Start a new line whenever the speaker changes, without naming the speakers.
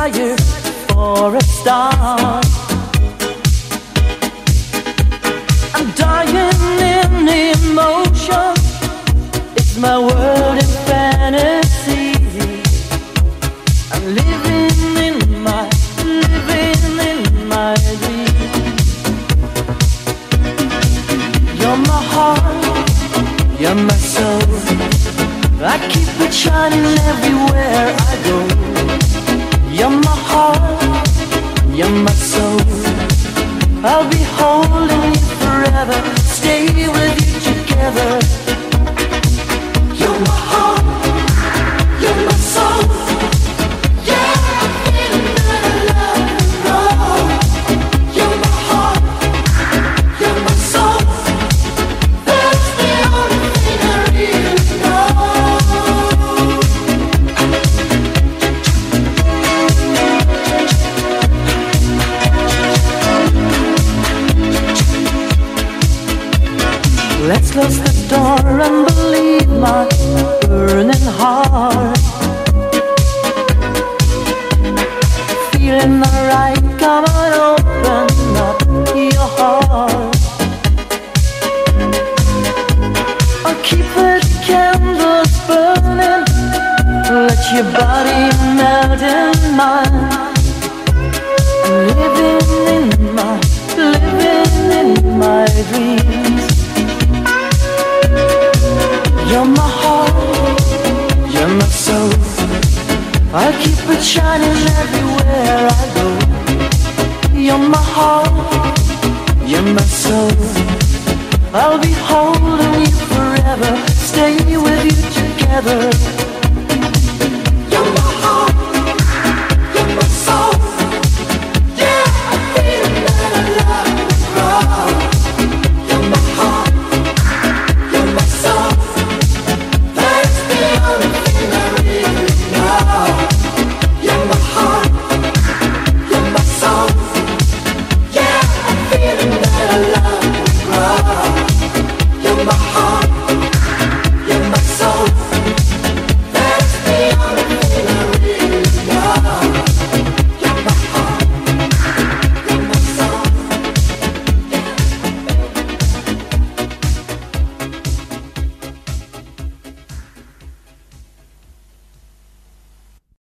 desire for a star. I'm dying in emotion. It's my world in fantasy. I'm living in my dream. You're my heart, you're my soul. I keep it shining everywhere I go. You're my heart, you're my soul. I'll be holding you forever, stay with you together. You're my heart, you're my soul. Yeah, I'm feeling that I love and roll. You're my heart, you're my soul. That's the only thing I really know. Let's close the door and believe my burning heart. Feeling alright, come on, open up your heart. I'll keep the candles burning, let your body melt in mine. I'm living in my dreams. You're my heart, you're my soul. I'll keep it shining everywhere I go. You're my heart, you're my soul. I'll be holding you forever, stay with you together.